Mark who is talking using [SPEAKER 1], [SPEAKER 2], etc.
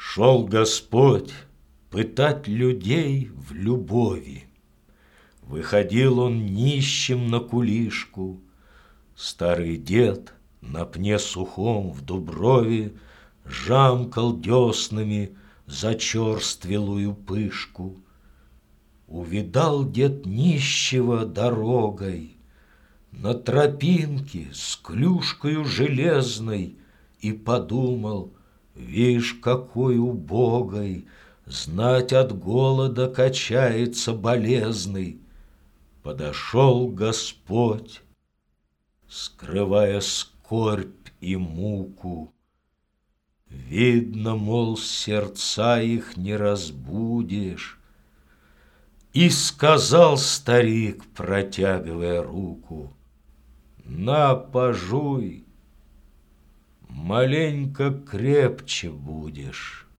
[SPEAKER 1] Шел Господь пытать людей в любови. Выходил он нищим на кулишку. Старый дед на пне сухом в дуброве жамкал деснами за черствелую пышку. Увидал дед нищего дорогой на тропинке с клюшкою железной и подумал: вишь, какой убогой, знать от голода качается болезный. Подошел Господь, скрывая скорбь и муку. Видно, мол, сердца их не разбудишь. И сказал старик, протягивая руку: на, пожуй, маленько крепче будешь.